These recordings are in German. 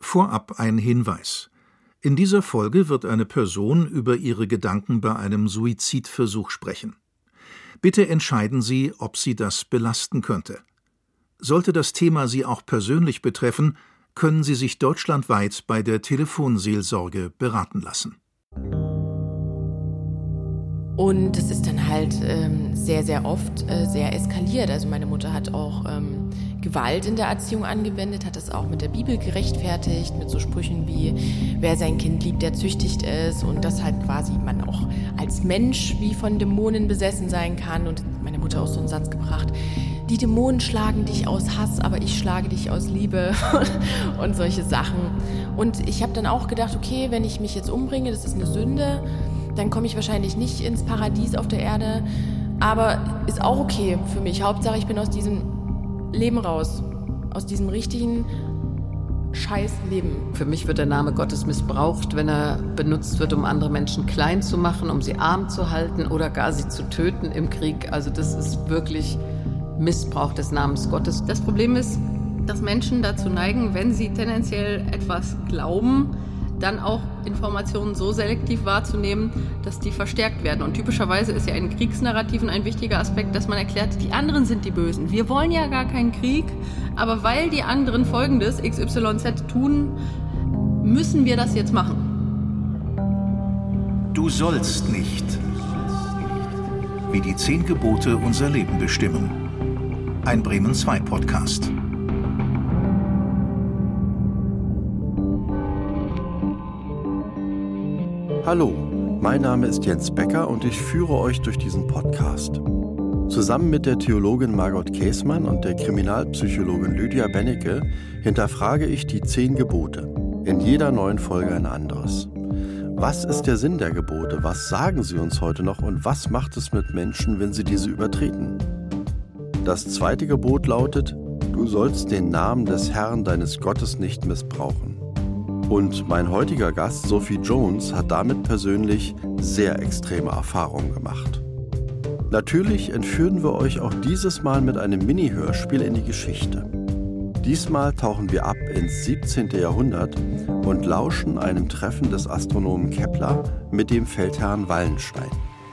Vorab ein Hinweis. In dieser Folge wird eine Person über ihre Gedanken bei einem Suizidversuch sprechen. Bitte entscheiden Sie, ob Sie das belasten könnte. Sollte das Thema Sie auch persönlich betreffen, können Sie sich deutschlandweit bei der Telefonseelsorge beraten lassen. Und es ist dann halt sehr, sehr oft sehr eskaliert. Also meine Mutter hat auch Gewalt in der Erziehung angewendet, hat das auch mit der Bibel gerechtfertigt, mit so Sprüchen wie, wer sein Kind liebt, der züchtigt es, und dass halt quasi man auch als Mensch wie von Dämonen besessen sein kann. Und meine Mutter auch so einen Satz gebracht: Die Dämonen schlagen dich aus Hass, aber ich schlage dich aus Liebe und solche Sachen. Und ich habe dann auch gedacht, okay, wenn ich mich jetzt umbringe, das ist eine Sünde, dann komme ich wahrscheinlich nicht ins Paradies auf der Erde, aber ist auch okay für mich. Hauptsache, ich bin aus diesem Leben raus, aus diesem richtigen Scheißleben. Für mich wird der Name Gottes missbraucht, wenn er benutzt wird, um andere Menschen klein zu machen, um sie arm zu halten oder gar sie zu töten im Krieg. Also das ist wirklich Missbrauch des Namens Gottes. Das Problem ist, dass Menschen dazu neigen, wenn sie tendenziell etwas glauben, dann auch Informationen so selektiv wahrzunehmen, dass die verstärkt werden. Und typischerweise ist ja in Kriegsnarrativen ein wichtiger Aspekt, dass man erklärt, die anderen sind die Bösen. Wir wollen ja gar keinen Krieg, aber weil die anderen Folgendes XYZ tun, müssen wir das jetzt machen. Du sollst nicht. Wie die 10 Gebote unser Leben bestimmen. Ein Bremen 2 Podcast. Hallo, mein Name ist Jens Becker und ich führe euch durch diesen Podcast. Zusammen mit der Theologin Margot Käßmann und der Kriminalpsychologin Lydia Bennecke hinterfrage ich die 10 Gebote. In jeder neuen Folge ein anderes. Was ist der Sinn der Gebote? Was sagen sie uns heute noch? Und was macht es mit Menschen, wenn sie diese übertreten? Das 2. Gebot lautet: Du sollst den Namen des Herrn, deines Gottes, nicht missbrauchen. Und mein heutiger Gast, Sophie Jones, hat damit persönlich sehr extreme Erfahrungen gemacht. Natürlich entführen wir euch auch dieses Mal mit einem Mini-Hörspiel in die Geschichte. Diesmal tauchen wir ab ins 17. Jahrhundert und lauschen einem Treffen des Astronomen Kepler mit dem Feldherrn Wallenstein.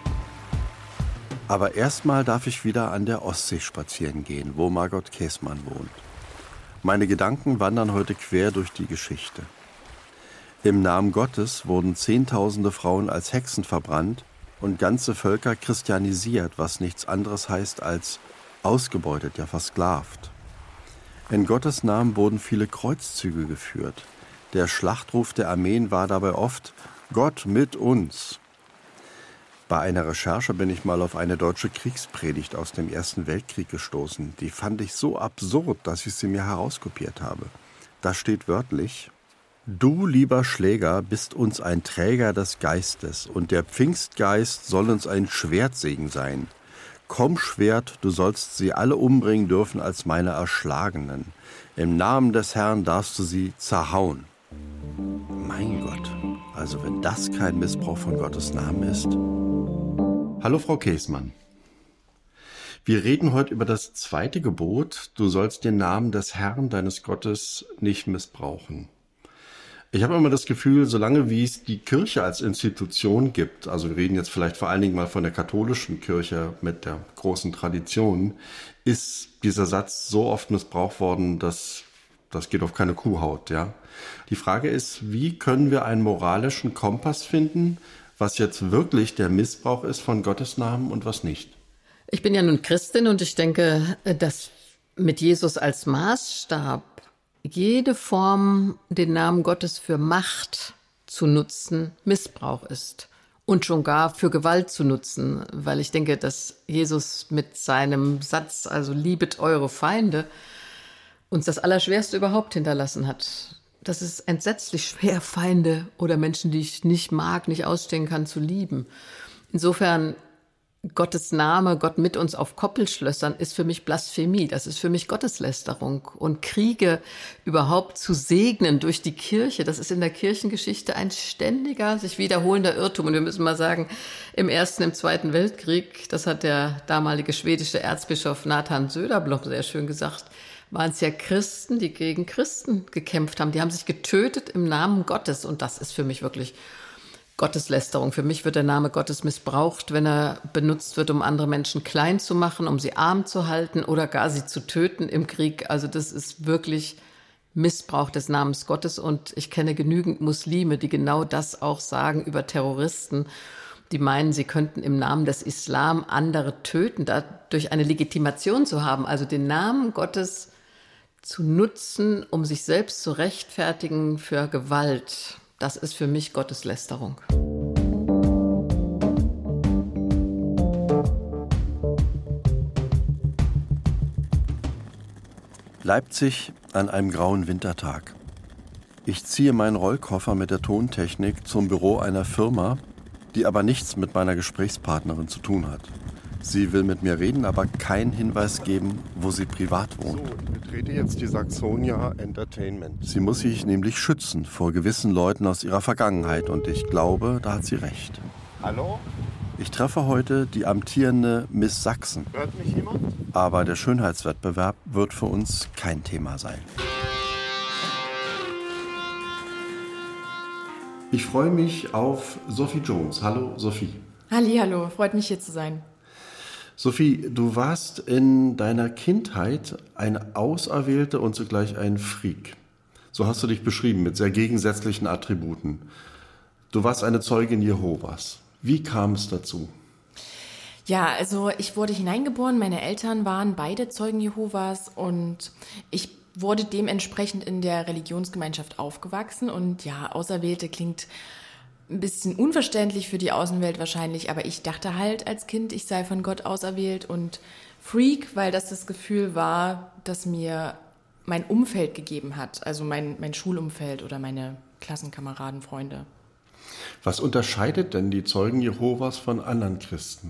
Aber erstmal darf ich wieder an der Ostsee spazieren gehen, wo Margot Käßmann wohnt. Meine Gedanken wandern heute quer durch die Geschichte. Im Namen Gottes wurden Zehntausende Frauen als Hexen verbrannt und ganze Völker christianisiert, was nichts anderes heißt als ausgebeutet, ja versklavt. In Gottes Namen wurden viele Kreuzzüge geführt. Der Schlachtruf der Armeen war dabei oft: Gott mit uns. Bei einer Recherche bin ich mal auf eine deutsche Kriegspredigt aus dem Ersten Weltkrieg gestoßen. Die fand ich so absurd, dass ich sie mir herauskopiert habe. Da steht wörtlich: Du, lieber Schläger, bist uns ein Träger des Geistes, und der Pfingstgeist soll uns ein Schwertsegen sein. Komm, Schwert, du sollst sie alle umbringen dürfen als meine Erschlagenen. Im Namen des Herrn darfst du sie zerhauen. Mein Gott, also wenn das kein Missbrauch von Gottes Namen ist. Hallo Frau Käßmann. Wir reden heute über das 2. Gebot. Du sollst den Namen des Herrn, deines Gottes, nicht missbrauchen. Ich habe immer das Gefühl, solange wie es die Kirche als Institution gibt, also wir reden jetzt vielleicht vor allen Dingen mal von der katholischen Kirche mit der großen Tradition, ist dieser Satz so oft missbraucht worden, dass das geht auf keine Kuhhaut, ja. Die Frage ist, wie können wir einen moralischen Kompass finden, was jetzt wirklich der Missbrauch ist von Gottes Namen und was nicht? Ich bin ja nun Christin und ich denke, dass mit Jesus als Maßstab jede Form, den Namen Gottes für Macht zu nutzen, Missbrauch ist. Und schon gar für Gewalt zu nutzen. Weil ich denke, dass Jesus mit seinem Satz, also liebet eure Feinde, uns das Allerschwerste überhaupt hinterlassen hat. Das ist entsetzlich schwer, Feinde oder Menschen, die ich nicht mag, nicht ausstehen kann, zu lieben. Insofern Gottes Name, Gott mit uns auf Koppelschlössern, ist für mich Blasphemie. Das ist für mich Gotteslästerung. Und Kriege überhaupt zu segnen durch die Kirche, das ist in der Kirchengeschichte ein ständiger, sich wiederholender Irrtum. Und wir müssen mal sagen, im Ersten, im Zweiten Weltkrieg, das hat der damalige schwedische Erzbischof Nathan Söderblom sehr schön gesagt, waren es ja Christen, die gegen Christen gekämpft haben. Die haben sich getötet im Namen Gottes. Und das ist für mich wirklich Gotteslästerung. Für mich wird der Name Gottes missbraucht, wenn er benutzt wird, um andere Menschen klein zu machen, um sie arm zu halten oder gar sie zu töten im Krieg. Also das ist wirklich Missbrauch des Namens Gottes. Und ich kenne genügend Muslime, die genau das auch sagen über Terroristen, die meinen, sie könnten im Namen des Islam andere töten, dadurch eine Legitimation zu haben, also den Namen Gottes zu nutzen, um sich selbst zu rechtfertigen für Gewalt. Das ist für mich Gotteslästerung. Leipzig an einem grauen Wintertag. Ich ziehe meinen Rollkoffer mit der Tontechnik zum Büro einer Firma, die aber nichts mit meiner Gesprächspartnerin zu tun hat. Sie will mit mir reden, aber keinen Hinweis geben, wo sie privat wohnt. So, ich betrete jetzt die Saxonia Entertainment. Sie muss sich nämlich schützen vor gewissen Leuten aus ihrer Vergangenheit und ich glaube, da hat sie recht. Hallo? Ich treffe heute die amtierende Miss Sachsen. Hört mich jemand? Aber der Schönheitswettbewerb wird für uns kein Thema sein. Ich freue mich auf Sophie Jones. Hallo, Sophie. Hallihallo, freut mich hier zu sein. Sophie, du warst in deiner Kindheit eine Auserwählte und zugleich ein Freak. So hast du dich beschrieben, mit sehr gegensätzlichen Attributen. Du warst eine Zeugin Jehovas. Wie kam es dazu? Ja, also ich wurde hineingeboren, meine Eltern waren beide Zeugen Jehovas und ich wurde dementsprechend in der Religionsgemeinschaft aufgewachsen und ja, Auserwählte klingt ein bisschen unverständlich für die Außenwelt wahrscheinlich, aber ich dachte halt als Kind, ich sei von Gott auserwählt und Freak, weil das Gefühl war, das mir mein Umfeld gegeben hat, also mein Schulumfeld oder meine Klassenkameraden, Freunde. Was unterscheidet denn die Zeugen Jehovas von anderen Christen?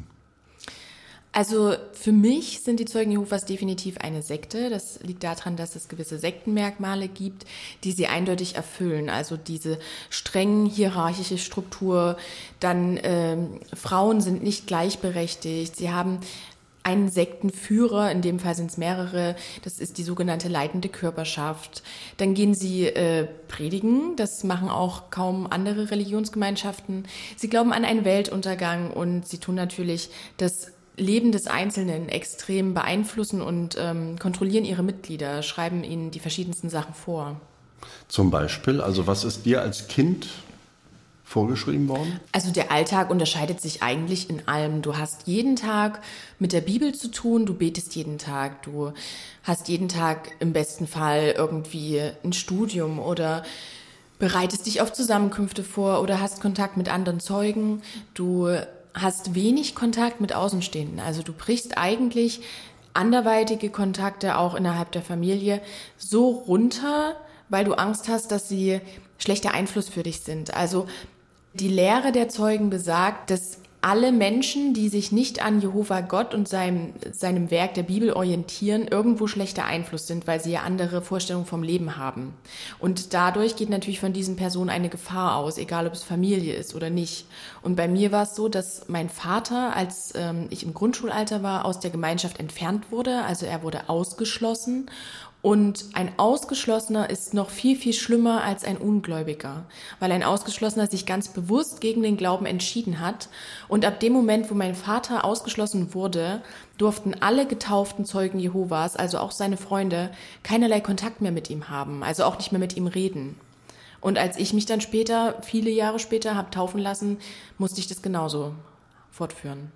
Also für mich sind die Zeugen Jehovas definitiv eine Sekte. Das liegt daran, dass es gewisse Sektenmerkmale gibt, die sie eindeutig erfüllen. Also diese streng hierarchische Struktur, dann Frauen sind nicht gleichberechtigt. Sie haben einen Sektenführer, in dem Fall sind es mehrere, das ist die sogenannte leitende Körperschaft. Dann gehen sie predigen, das machen auch kaum andere Religionsgemeinschaften. Sie glauben an einen Weltuntergang und sie tun natürlich das Leben des Einzelnen extrem beeinflussen und kontrollieren ihre Mitglieder, schreiben ihnen die verschiedensten Sachen vor. Zum Beispiel, also was ist dir als Kind vorgeschrieben worden? Also der Alltag unterscheidet sich eigentlich in allem. Du hast jeden Tag mit der Bibel zu tun, du betest jeden Tag, du hast jeden Tag im besten Fall irgendwie ein Studium oder bereitest dich auf Zusammenkünfte vor oder hast Kontakt mit anderen Zeugen, du hast wenig Kontakt mit Außenstehenden. Also du brichst eigentlich anderweitige Kontakte auch innerhalb der Familie so runter, weil du Angst hast, dass sie schlechter Einfluss für dich sind. Also die Lehre der Zeugen besagt, dass alle Menschen, die sich nicht an Jehova Gott und seinem Werk der Bibel orientieren, irgendwo schlechter Einfluss sind, weil sie ja andere Vorstellungen vom Leben haben. Und dadurch geht natürlich von diesen Personen eine Gefahr aus, egal ob es Familie ist oder nicht. Und bei mir war es so, dass mein Vater, als ich im Grundschulalter war, aus der Gemeinschaft entfernt wurde. Also er wurde ausgeschlossen. Und ein Ausgeschlossener ist noch viel, viel schlimmer als ein Ungläubiger, weil ein Ausgeschlossener sich ganz bewusst gegen den Glauben entschieden hat. Und ab dem Moment, wo mein Vater ausgeschlossen wurde, durften alle getauften Zeugen Jehovas, also auch seine Freunde, keinerlei Kontakt mehr mit ihm haben, also auch nicht mehr mit ihm reden. Und als ich mich dann später, viele Jahre später, habe taufen lassen, musste ich das genauso fortführen.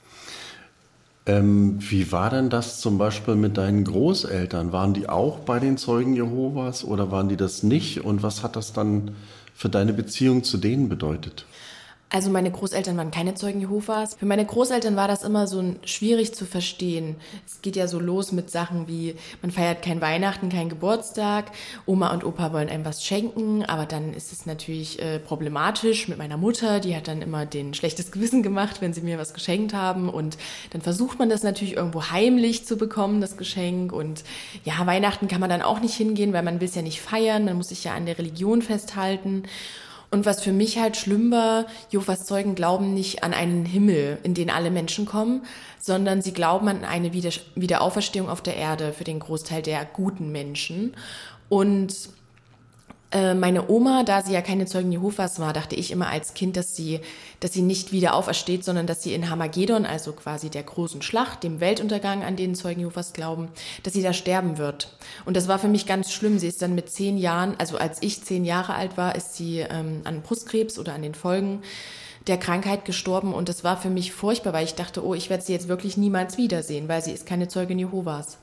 Wie war denn das zum Beispiel mit deinen Großeltern? Waren die auch bei den Zeugen Jehovas oder waren die das nicht? Und was hat das dann für deine Beziehung zu denen bedeutet? Also meine Großeltern waren keine Zeugen Jehovas. Für meine Großeltern war das immer so schwierig zu verstehen. Es geht ja so los mit Sachen wie, man feiert kein Weihnachten, kein Geburtstag, Oma und Opa wollen einem was schenken, aber dann ist es natürlich problematisch mit meiner Mutter, die hat dann immer den schlechtes Gewissen gemacht, wenn sie mir was geschenkt haben und dann versucht man das natürlich irgendwo heimlich zu bekommen, das Geschenk und ja, Weihnachten kann man dann auch nicht hingehen, weil man will es ja nicht feiern, man muss sich ja an der Religion festhalten. Und was für mich halt schlimm war, Jehovas Zeugen glauben nicht an einen Himmel, in den alle Menschen kommen, sondern sie glauben an eine Wiederauferstehung auf der Erde für den Großteil der guten Menschen. Und meine Oma, da sie ja keine Zeugen Jehovas war, dachte ich immer als Kind, dass sie nicht wieder aufersteht, sondern dass sie in Hamagedon, also quasi der großen Schlacht, dem Weltuntergang, an den Zeugen Jehovas glauben, dass sie da sterben wird. Und das war für mich ganz schlimm. Sie ist dann mit 10 Jahren, also als ich 10 Jahre alt war, ist sie an Brustkrebs oder an den Folgen der Krankheit gestorben. Und das war für mich furchtbar, weil ich dachte, ich werde sie jetzt wirklich niemals wiedersehen, weil sie ist keine Zeugin Jehovas.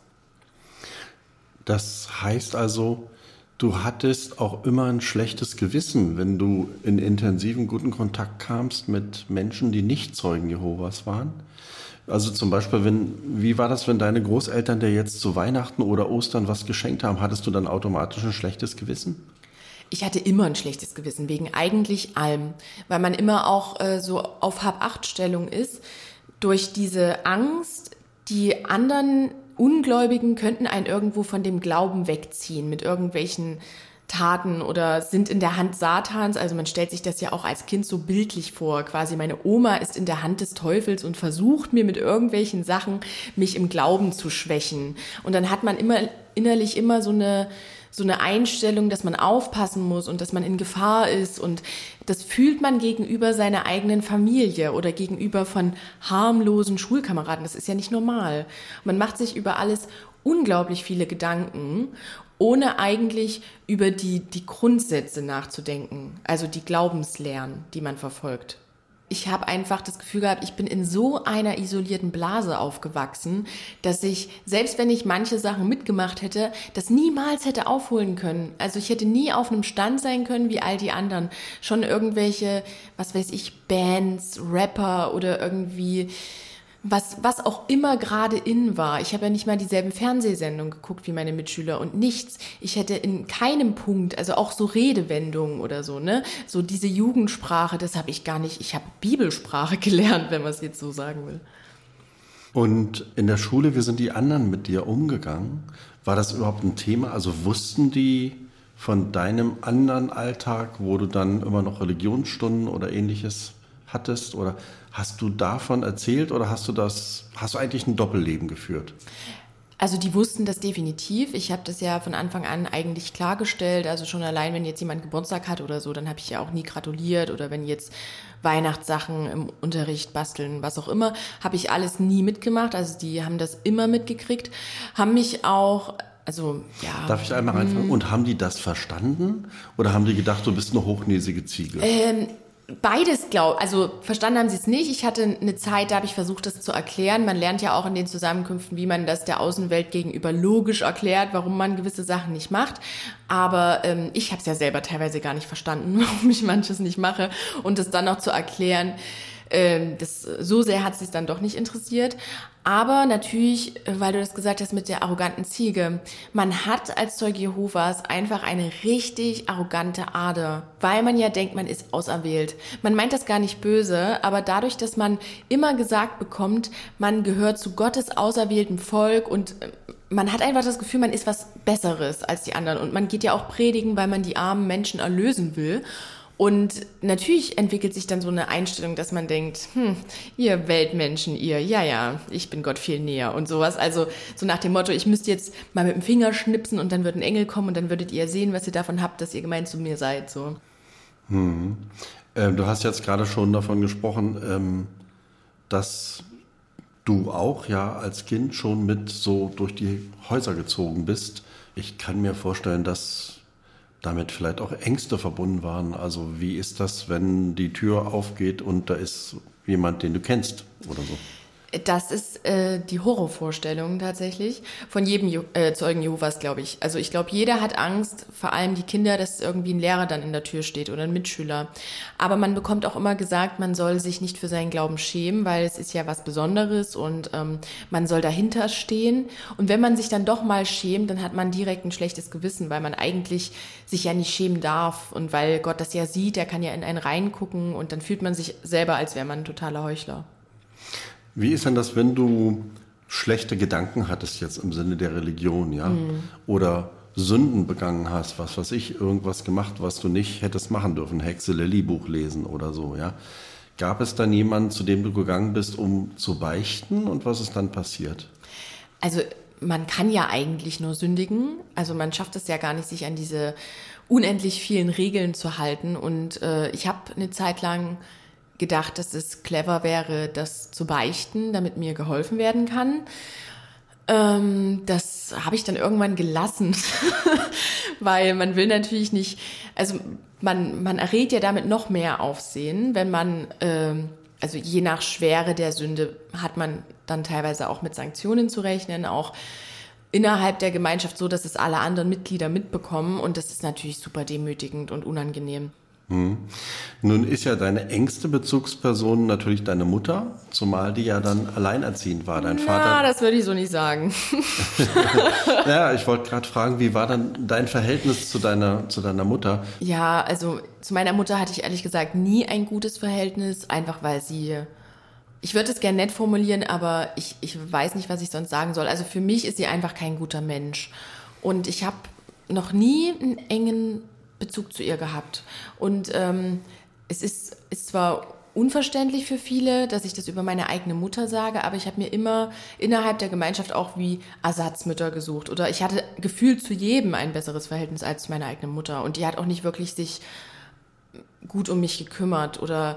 Das heißt also, du hattest auch immer ein schlechtes Gewissen, wenn du in intensiven, guten Kontakt kamst mit Menschen, die nicht Zeugen Jehovas waren. Also zum Beispiel, wie war das, wenn deine Großeltern dir jetzt zu Weihnachten oder Ostern was geschenkt haben? Hattest du dann automatisch ein schlechtes Gewissen? Ich hatte immer ein schlechtes Gewissen, wegen eigentlich allem, weil man immer auch so auf Hab-Acht-Stellung ist, durch diese Angst, die anderen Ungläubigen könnten einen irgendwo von dem Glauben wegziehen mit irgendwelchen Taten oder sind in der Hand Satans. Also man stellt sich das ja auch als Kind so bildlich vor. Quasi meine Oma ist in der Hand des Teufels und versucht mir mit irgendwelchen Sachen mich im Glauben zu schwächen. Und dann hat man immer innerlich immer so eine Einstellung, dass man aufpassen muss und dass man in Gefahr ist, und das fühlt man gegenüber seiner eigenen Familie oder gegenüber von harmlosen Schulkameraden. Das ist ja nicht normal. Man macht sich über alles unglaublich viele Gedanken, ohne eigentlich über die Grundsätze nachzudenken, also die Glaubenslehren, die man verfolgt. Ich habe einfach das Gefühl gehabt, ich bin in so einer isolierten Blase aufgewachsen, dass ich, selbst wenn ich manche Sachen mitgemacht hätte, das niemals hätte aufholen können. Also ich hätte nie auf einem Stand sein können wie all die anderen. Schon irgendwelche, was weiß ich, Bands, Rapper oder irgendwie was auch immer gerade in war. Ich habe ja nicht mal dieselben Fernsehsendungen geguckt wie meine Mitschüler und nichts. Ich hätte in keinem Punkt, also auch so Redewendungen oder so, ne, so diese Jugendsprache, das habe ich gar nicht. Ich habe Bibelsprache gelernt, wenn man es jetzt so sagen will. Und in der Schule, wie sind die anderen mit dir umgegangen? War das überhaupt ein Thema? Also wussten die von deinem anderen Alltag, wo du dann immer noch Religionsstunden oder Ähnliches hattest, oder hast du davon erzählt oder hast du eigentlich ein Doppelleben geführt? Also die wussten das definitiv. Ich habe das ja von Anfang an eigentlich klargestellt. Also schon allein, wenn jetzt jemand Geburtstag hat oder so, dann habe ich ja auch nie gratuliert. Oder wenn jetzt Weihnachtssachen im Unterricht basteln, was auch immer, habe ich alles nie mitgemacht. Also die haben das immer mitgekriegt, haben mich auch... Also, ja. Darf ich einmal reinfragen? Und haben die das verstanden? Oder haben die gedacht, du bist eine hochnäsige Ziege? Beides also verstanden haben sie es nicht. Ich hatte eine Zeit, da habe ich versucht, das zu erklären. Man lernt ja auch in den Zusammenkünften, wie man das der Außenwelt gegenüber logisch erklärt, warum man gewisse Sachen nicht macht. Aber ich habe es ja selber teilweise gar nicht verstanden, warum ich manches nicht mache. Und das dann noch zu erklären, so sehr hat es sich dann doch nicht interessiert. Aber natürlich, weil du das gesagt hast mit der arroganten Ziege, man hat als Zeuge Jehovas einfach eine richtig arrogante Ader, weil man ja denkt, man ist auserwählt. Man meint das gar nicht böse, aber dadurch, dass man immer gesagt bekommt, man gehört zu Gottes auserwähltem Volk und man hat einfach das Gefühl, man ist was Besseres als die anderen. Und man geht ja auch predigen, weil man die armen Menschen erlösen will. Und natürlich entwickelt sich dann so eine Einstellung, dass man denkt, ihr Weltmenschen, ja, ich bin Gott viel näher und sowas. Also so nach dem Motto, ich müsste jetzt mal mit dem Finger schnipsen und dann wird ein Engel kommen und dann würdet ihr sehen, was ihr davon habt, dass ihr gemein zu mir seid. So. Du hast jetzt gerade schon davon gesprochen, dass du auch ja als Kind schon mit so durch die Häuser gezogen bist. Ich kann mir vorstellen, dass damit vielleicht auch Ängste verbunden waren. Also wie ist das, wenn die Tür aufgeht und da ist jemand, den du kennst oder so? Das ist die Horrorvorstellung tatsächlich von jedem Zeugen Jehovas, glaube ich. Also ich glaube, jeder hat Angst, vor allem die Kinder, dass irgendwie ein Lehrer dann in der Tür steht oder ein Mitschüler. Aber man bekommt auch immer gesagt, man soll sich nicht für seinen Glauben schämen, weil es ist ja was Besonderes und man soll dahinter stehen. Und wenn man sich dann doch mal schämt, dann hat man direkt ein schlechtes Gewissen, weil man eigentlich sich ja nicht schämen darf. Und weil Gott das ja sieht, er kann ja in einen reingucken und dann fühlt man sich selber, als wäre man ein totaler Heuchler. Wie ist denn das, wenn du schlechte Gedanken hattest jetzt im Sinne der Religion, ja? Oder Sünden begangen hast, was weiß ich, irgendwas gemacht, was du nicht hättest machen dürfen, Hexe Lilly Buch lesen oder so, ja. Gab es dann jemanden, zu dem du gegangen bist, um zu beichten, und was ist dann passiert? Also man kann ja eigentlich nur sündigen, also man schafft es ja gar nicht, sich an diese unendlich vielen Regeln zu halten, und ich habe eine Zeit lang gedacht, dass es clever wäre, das zu beichten, damit mir geholfen werden kann. Das habe ich dann irgendwann gelassen, weil man will natürlich nicht, also man erregt ja damit noch mehr Aufsehen, wenn man, also je nach Schwere der Sünde hat man dann teilweise auch mit Sanktionen zu rechnen, auch innerhalb der Gemeinschaft so, dass es alle anderen Mitglieder mitbekommen, und das ist natürlich super demütigend und unangenehm. Nun ist ja deine engste Bezugsperson natürlich deine Mutter, zumal die ja dann alleinerziehend war. Dein Vater. Das würde ich so nicht sagen. Ja, ich wollte gerade fragen, wie war dann dein Verhältnis zu deiner Mutter? Ja, also zu meiner Mutter hatte ich ehrlich gesagt nie ein gutes Verhältnis, einfach weil sie, ich würde es gerne nett formulieren, aber ich weiß nicht, was ich sonst sagen soll. Also für mich ist sie einfach kein guter Mensch. Und ich habe noch nie einen engen Bezug zu ihr gehabt. Und es ist zwar unverständlich für viele, dass ich das über meine eigene Mutter sage, aber ich habe mir immer innerhalb der Gemeinschaft auch wie Ersatzmütter gesucht. Oder ich hatte gefühlt zu jedem ein besseres Verhältnis als zu meiner eigenen Mutter. Und die hat auch nicht wirklich sich gut um mich gekümmert oder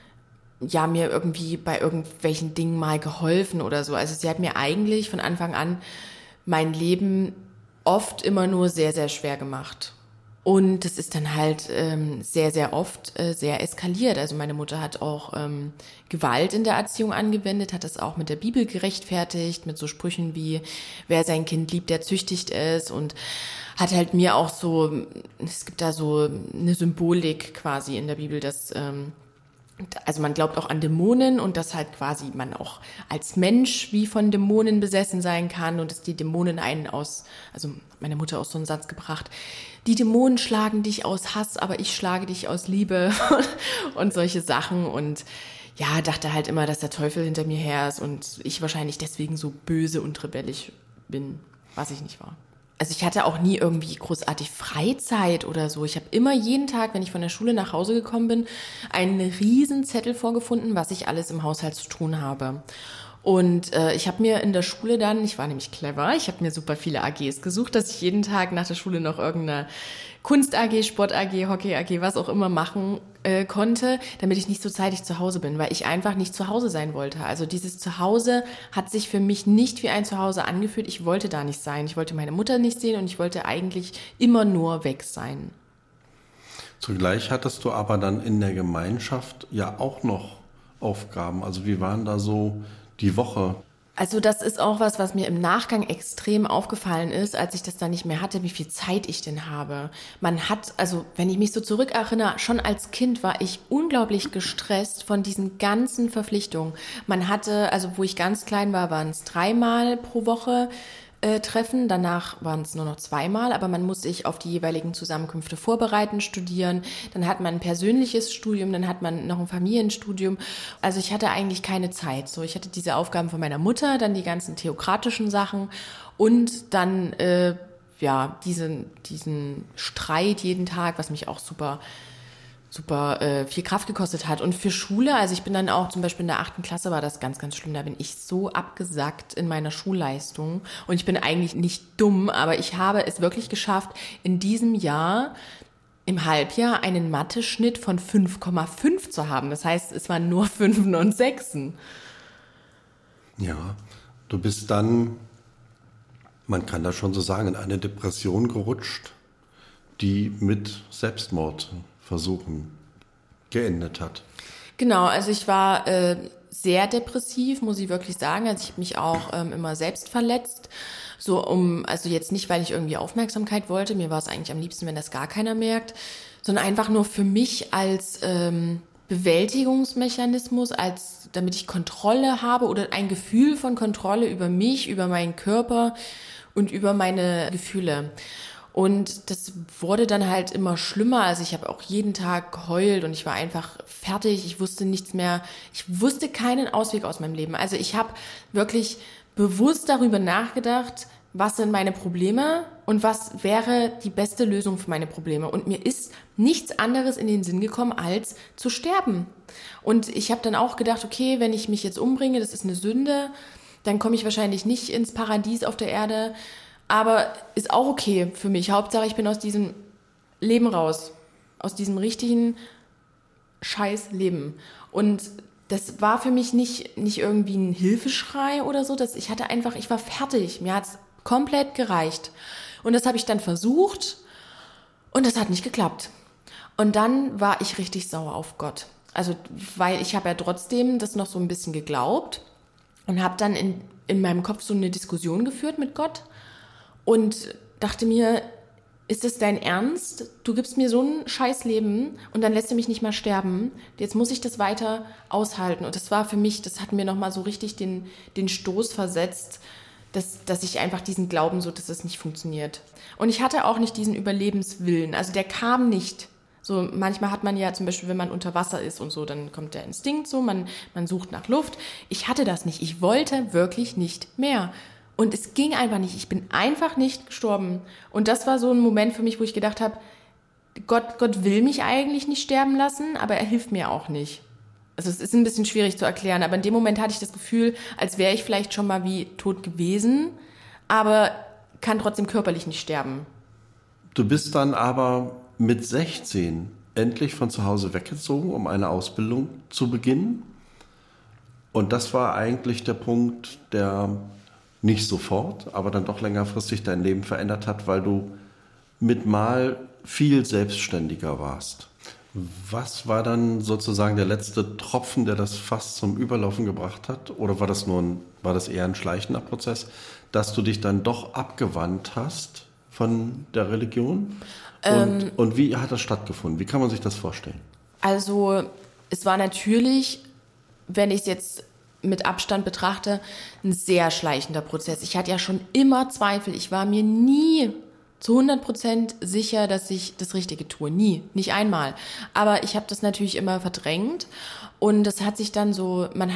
ja, mir irgendwie bei irgendwelchen Dingen mal geholfen oder so. Also sie hat mir eigentlich von Anfang an mein Leben oft immer nur sehr, sehr schwer gemacht. Und das ist dann halt sehr, sehr oft sehr eskaliert. Also meine Mutter hat auch Gewalt in der Erziehung angewendet, hat das auch mit der Bibel gerechtfertigt, mit so Sprüchen wie, wer sein Kind liebt, der züchtigt es, und hat halt mir auch so, es gibt da so eine Symbolik quasi in der Bibel, dass also man glaubt auch an Dämonen und dass halt quasi man auch als Mensch wie von Dämonen besessen sein kann und dass die Dämonen also meine Mutter auch so einen Satz gebracht, die Dämonen schlagen dich aus Hass, aber ich schlage dich aus Liebe und solche Sachen, und ja, dachte halt immer, dass der Teufel hinter mir her ist und ich wahrscheinlich deswegen so böse und rebellisch bin, was ich nicht war. Also ich hatte auch nie irgendwie großartig Freizeit oder so. Ich habe immer jeden Tag, wenn ich von der Schule nach Hause gekommen bin, einen riesen Zettel vorgefunden, was ich alles im Haushalt zu tun habe. Und ich habe mir in der Schule dann, ich war nämlich clever, ich habe mir super viele AGs gesucht, dass ich jeden Tag nach der Schule noch irgendeine Kunst-AG, Sport-AG, Hockey-AG, was auch immer machen konnte, damit ich nicht so zeitig zu Hause bin, weil ich einfach nicht zu Hause sein wollte. Also dieses Zuhause hat sich für mich nicht wie ein Zuhause angefühlt. Ich wollte da nicht sein. Ich wollte meine Mutter nicht sehen und ich wollte eigentlich immer nur weg sein. Zugleich hattest du aber dann in der Gemeinschaft ja auch noch Aufgaben. Also wie waren da so die Woche? Also das ist auch was mir im Nachgang extrem aufgefallen ist, als ich das dann nicht mehr hatte, wie viel Zeit ich denn habe. Man hat, also wenn ich mich so zurückerinnere, schon als Kind war ich unglaublich gestresst von diesen ganzen Verpflichtungen. Man hatte, also wo ich ganz klein war, waren es 3-mal pro Woche Treffen, danach waren es nur noch 2-mal, aber man muss sich auf die jeweiligen Zusammenkünfte vorbereiten, studieren, dann hat man ein persönliches Studium, dann hat man noch ein Familienstudium. Also ich hatte eigentlich keine Zeit. So, ich hatte diese Aufgaben von meiner Mutter, dann die ganzen theokratischen Sachen und dann diesen Streit jeden Tag, was mich auch super viel Kraft gekostet hat. Und für Schule, also ich bin dann auch zum Beispiel in der 8. Klasse war das ganz, ganz schlimm. Da bin ich so abgesackt in meiner Schulleistung. Und ich bin eigentlich nicht dumm, aber ich habe es wirklich geschafft, in diesem Jahr im Halbjahr einen Mathe-Schnitt von 5,5 zu haben. Das heißt, es waren nur 5 und 6. Ja, du bist dann, man kann das schon so sagen, in eine Depression gerutscht, die mit Selbstmordversuchen geendet hat. Genau, also ich war sehr depressiv, muss ich wirklich sagen. Also ich habe mich auch immer selbst verletzt. Also jetzt nicht, weil ich irgendwie Aufmerksamkeit wollte. Mir war es eigentlich am liebsten, wenn das gar keiner merkt, sondern einfach nur für mich als Bewältigungsmechanismus, damit ich Kontrolle habe oder ein Gefühl von Kontrolle über mich, über meinen Körper und über meine Gefühle. Und das wurde dann halt immer schlimmer. Also ich habe auch jeden Tag geheult und ich war einfach fertig. Ich wusste nichts mehr. Ich wusste keinen Ausweg aus meinem Leben. Also ich habe wirklich bewusst darüber nachgedacht, was sind meine Probleme und was wäre die beste Lösung für meine Probleme. Und mir ist nichts anderes in den Sinn gekommen, als zu sterben. Und ich habe dann auch gedacht, okay, wenn ich mich jetzt umbringe, das ist eine Sünde, dann komme ich wahrscheinlich nicht ins Paradies auf der Erde. Aber ist auch okay für mich. Hauptsache, ich bin aus diesem Leben raus. Aus diesem richtigen Scheiß-Leben. Und das war für mich nicht irgendwie ein Hilfeschrei oder so. Ich war fertig. Mir hat's komplett gereicht. Und das habe ich dann versucht und das hat nicht geklappt. Und dann war ich richtig sauer auf Gott. Also, weil ich habe ja trotzdem das noch so ein bisschen geglaubt und habe dann in meinem Kopf so eine Diskussion geführt mit Gott und dachte mir, ist das dein Ernst? Du gibst mir so ein Scheißleben und dann lässt du mich nicht mal sterben. Jetzt muss ich das weiter aushalten. Und das war für mich, das hat mir nochmal so richtig den Stoß versetzt, dass ich einfach diesen Glauben so, dass es nicht funktioniert. Und ich hatte auch nicht diesen Überlebenswillen. Also der kam nicht. So manchmal hat man ja zum Beispiel, wenn man unter Wasser ist und so, dann kommt der Instinkt so, man sucht nach Luft. Ich hatte das nicht. Ich wollte wirklich nicht mehr. Und es ging einfach nicht. Ich bin einfach nicht gestorben. Und das war so ein Moment für mich, wo ich gedacht habe, Gott will mich eigentlich nicht sterben lassen, aber er hilft mir auch nicht. Also es ist ein bisschen schwierig zu erklären, aber in dem Moment hatte ich das Gefühl, als wäre ich vielleicht schon mal wie tot gewesen, aber kann trotzdem körperlich nicht sterben. Du bist dann aber mit 16 endlich von zu Hause weggezogen, um eine Ausbildung zu beginnen. Und das war eigentlich der Punkt, der nicht sofort, aber dann doch längerfristig dein Leben verändert hat, weil du mit Mal viel selbstständiger warst. Was war dann sozusagen der letzte Tropfen, der das Fass zum Überlaufen gebracht hat? Oder war das eher ein schleichender Prozess, dass du dich dann doch abgewandt hast von der Religion? Und wie hat das stattgefunden? Wie kann man sich das vorstellen? Also es war natürlich, wenn ich es jetzt mit Abstand betrachte, ein sehr schleichender Prozess. Ich hatte ja schon immer Zweifel. Ich war mir nie zu 100% sicher, dass ich das Richtige tue. Nie, nicht einmal. Aber ich habe das natürlich immer verdrängt und das hat sich dann so, man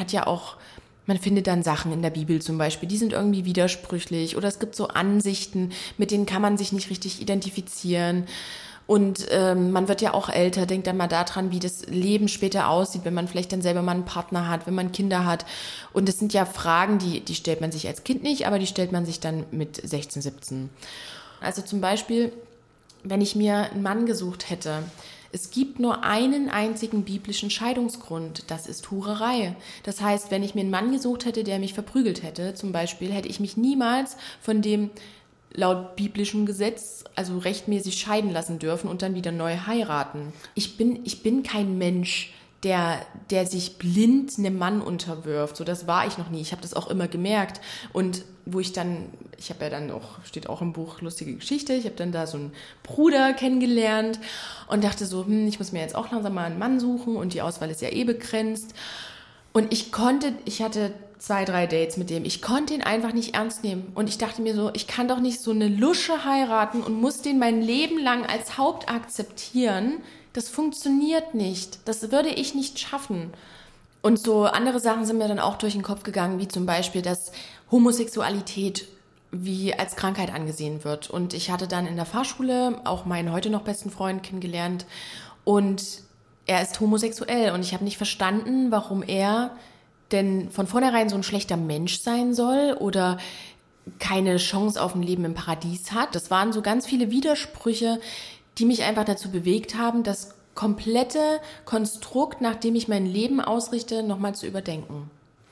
findet dann Sachen in der Bibel zum Beispiel, die sind irgendwie widersprüchlich oder es gibt so Ansichten, mit denen kann man sich nicht richtig identifizieren. Und man wird ja auch älter, denkt dann mal daran, wie das Leben später aussieht, wenn man vielleicht dann selber mal einen Partner hat, wenn man Kinder hat. Und das sind ja Fragen, die stellt man sich als Kind nicht, aber die stellt man sich dann mit 16, 17. Also zum Beispiel, wenn ich mir einen Mann gesucht hätte, es gibt nur einen einzigen biblischen Scheidungsgrund, das ist Hurerei. Das heißt, wenn ich mir einen Mann gesucht hätte, der mich verprügelt hätte, zum Beispiel, hätte ich mich niemals von dem laut biblischem Gesetz, also rechtmäßig scheiden lassen dürfen und dann wieder neu heiraten. Ich bin kein Mensch, der sich blind einem Mann unterwirft. So, das war ich noch nie. Ich habe das auch immer gemerkt. Und ich habe ja dann auch, steht auch im Buch, lustige Geschichte, ich habe dann da so einen Bruder kennengelernt und dachte so, ich muss mir jetzt auch langsam mal einen Mann suchen und die Auswahl ist ja eh begrenzt. Und ich hatte 2, 3 Dates mit dem. Ich konnte ihn einfach nicht ernst nehmen. Und ich dachte mir so, ich kann doch nicht so eine Lusche heiraten und muss den mein Leben lang als Haupt akzeptieren. Das funktioniert nicht. Das würde ich nicht schaffen. Und so andere Sachen sind mir dann auch durch den Kopf gegangen, wie zum Beispiel, dass Homosexualität wie als Krankheit angesehen wird. Und ich hatte dann in der Fahrschule auch meinen heute noch besten Freund kennengelernt. Und er ist homosexuell. Und ich habe nicht verstanden, warum er denn von vornherein so ein schlechter Mensch sein soll oder keine Chance auf ein Leben im Paradies hat. Das waren so ganz viele Widersprüche, die mich einfach dazu bewegt haben, das komplette Konstrukt, nach dem ich mein Leben ausrichte, nochmal zu überdenken.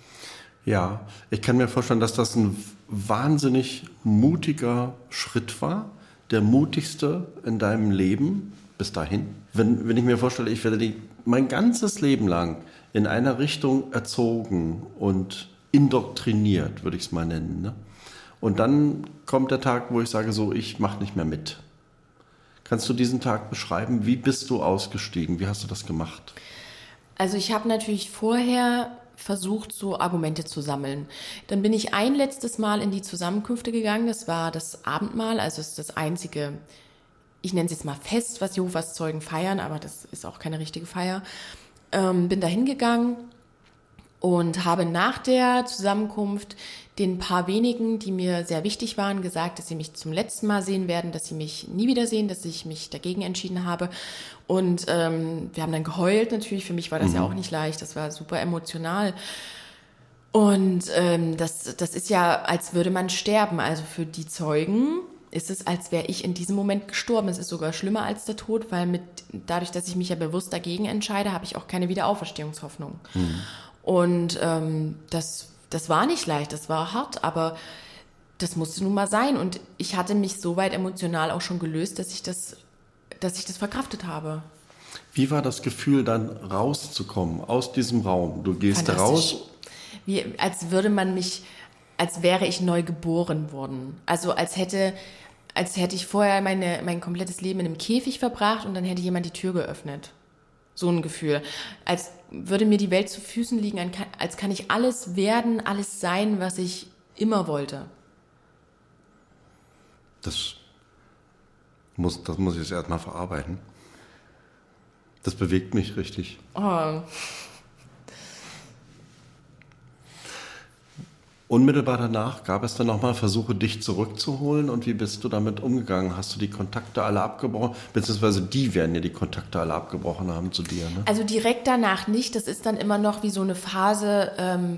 Ja, ich kann mir vorstellen, dass das ein wahnsinnig mutiger Schritt war, der mutigste in deinem Leben bis dahin. Wenn ich mir vorstelle, ich werde mein ganzes Leben lang in einer Richtung erzogen und indoktriniert, würde ich es mal nennen. Ne? Und dann kommt der Tag, wo ich sage, so, ich mache nicht mehr mit. Kannst du diesen Tag beschreiben? Wie bist du ausgestiegen? Wie hast du das gemacht? Also ich habe natürlich vorher versucht, so Argumente zu sammeln. Dann bin ich ein letztes Mal in die Zusammenkünfte gegangen. Das war das Abendmahl, also es ist das einzige, ich nenne es jetzt mal Fest, was Jehovas Zeugen feiern, aber das ist auch keine richtige Feier. Bin da hingegangen und habe nach der Zusammenkunft den paar wenigen, die mir sehr wichtig waren, gesagt, dass sie mich zum letzten Mal sehen werden, dass sie mich nie wiedersehen, dass ich mich dagegen entschieden habe. Und wir haben dann geheult natürlich. Für mich war das ja auch nicht leicht. Das war super emotional. Und das ist ja, als würde man sterben. Also für die Zeugen ist es, als wäre ich in diesem Moment gestorben. Es ist sogar schlimmer als der Tod, weil dadurch, dass ich mich ja bewusst dagegen entscheide, habe ich auch keine Wiederauferstehungshoffnung. Und das war nicht leicht, das war hart, aber das musste nun mal sein. Und ich hatte mich so weit emotional auch schon gelöst, dass ich das verkraftet habe. Wie war das Gefühl, dann rauszukommen aus diesem Raum? Du gehst raus. Als wäre ich neu geboren worden. Also als hätte ich vorher mein komplettes Leben in einem Käfig verbracht und dann hätte jemand die Tür geöffnet. So ein Gefühl. Als würde mir die Welt zu Füßen liegen, als kann ich alles werden, alles sein, was ich immer wollte. Das muss ich jetzt erstmal verarbeiten. Das bewegt mich richtig. Oh. Unmittelbar danach gab es dann nochmal Versuche, dich zurückzuholen. Und wie bist du damit umgegangen? Hast du die Kontakte alle abgebrochen? Beziehungsweise die werden ja die Kontakte alle abgebrochen haben zu dir, ne? Also direkt danach nicht. Das ist dann immer noch wie so eine Phase,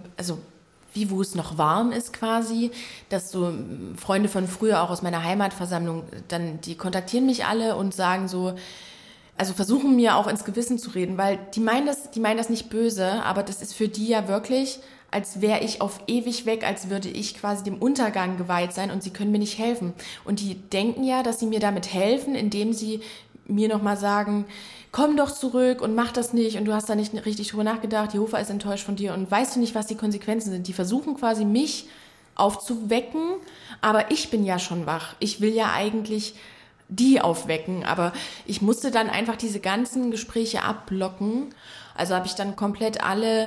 wie wo es noch warm ist quasi, dass so Freunde von früher, auch aus meiner Heimatversammlung, die kontaktieren mich alle und sagen so, also versuchen mir auch ins Gewissen zu reden, weil die meinen das nicht böse, aber das ist für die ja wirklich, als wäre ich auf ewig weg, als würde ich quasi dem Untergang geweiht sein und sie können mir nicht helfen. Und die denken ja, dass sie mir damit helfen, indem sie mir nochmal sagen, komm doch zurück und mach das nicht und du hast da nicht richtig drüber nachgedacht, Jehova ist enttäuscht von dir und weißt du nicht, was die Konsequenzen sind. Die versuchen quasi mich aufzuwecken, aber ich bin ja schon wach. Ich will ja eigentlich die aufwecken, aber ich musste dann einfach diese ganzen Gespräche abblocken. Also habe ich dann komplett alle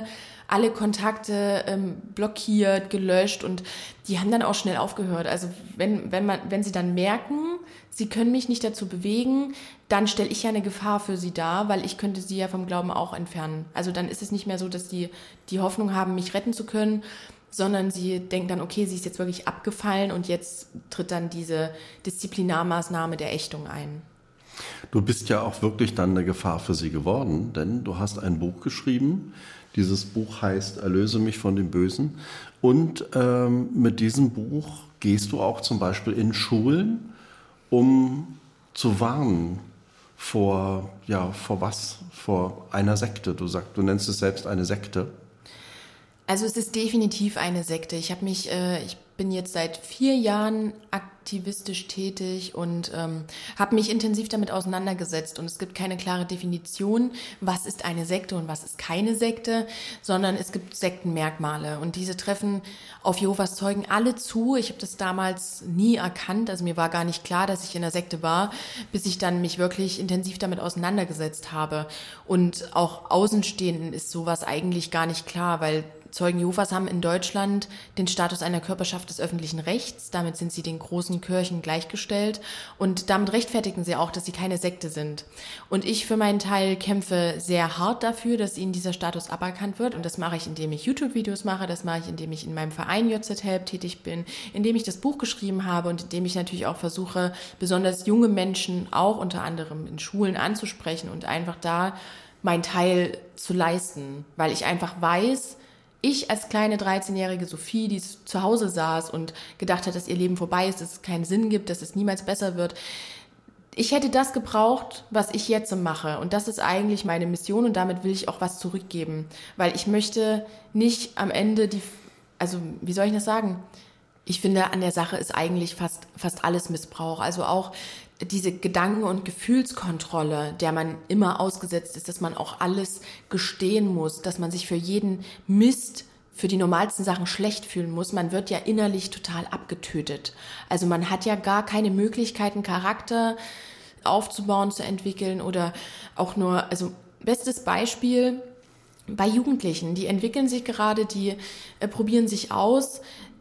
Kontakte blockiert, gelöscht und die haben dann auch schnell aufgehört. Also wenn sie dann merken, sie können mich nicht dazu bewegen, dann stelle ich ja eine Gefahr für sie dar, weil ich könnte sie ja vom Glauben auch entfernen. Also dann ist es nicht mehr so, dass die Hoffnung haben, mich retten zu können, sondern sie denken dann, okay, sie ist jetzt wirklich abgefallen und jetzt tritt dann diese Disziplinarmaßnahme der Ächtung ein. Du bist ja auch wirklich dann eine Gefahr für sie geworden, denn du hast ein Buch geschrieben. Dieses Buch heißt Erlöse mich von dem Bösen. Und mit diesem Buch gehst du auch zum Beispiel in Schulen, um zu warnen vor was? Vor einer Sekte. Du nennst es selbst eine Sekte. Also es ist definitiv eine Sekte. Ich bin jetzt seit 4 Jahren aktivistisch tätig und habe mich intensiv damit auseinandergesetzt. Und es gibt keine klare Definition, was ist eine Sekte und was ist keine Sekte, sondern es gibt Sektenmerkmale. Und diese treffen auf Jehovas Zeugen alle zu. Ich habe das damals nie erkannt. Also mir war gar nicht klar, dass ich in der Sekte war, bis ich dann mich wirklich intensiv damit auseinandergesetzt habe. Und auch Außenstehenden ist sowas eigentlich gar nicht klar, weil Zeugen Jehovas haben in Deutschland den Status einer Körperschaft des öffentlichen Rechts. Damit sind sie den großen Kirchen gleichgestellt und damit rechtfertigen sie auch, dass sie keine Sekte sind. Und ich für meinen Teil kämpfe sehr hart dafür, dass ihnen dieser Status aberkannt wird. Und das mache ich, indem ich YouTube-Videos mache, das mache ich, indem ich in meinem Verein JZ Help tätig bin, indem ich das Buch geschrieben habe und indem ich natürlich auch versuche, besonders junge Menschen auch unter anderem in Schulen anzusprechen und einfach da meinen Teil zu leisten, weil ich einfach weiß, ich als kleine 13-jährige Sophie, die zu Hause saß und gedacht hat, dass ihr Leben vorbei ist, dass es keinen Sinn gibt, dass es niemals besser wird. Ich hätte das gebraucht, was ich jetzt mache. Und das ist eigentlich meine Mission und damit will ich auch was zurückgeben. Weil ich möchte nicht am Ende wie soll ich das sagen? Ich finde, an der Sache ist eigentlich fast alles Missbrauch. Also auch diese Gedanken- und Gefühlskontrolle, der man immer ausgesetzt ist, dass man auch alles gestehen muss, dass man sich für jeden Mist, für die normalsten Sachen schlecht fühlen muss. Man wird ja innerlich total abgetötet. Also man hat ja gar keine Möglichkeiten, Charakter aufzubauen, zu entwickeln oder auch nur, also bestes Beispiel bei Jugendlichen, die entwickeln sich gerade, die probieren sich aus.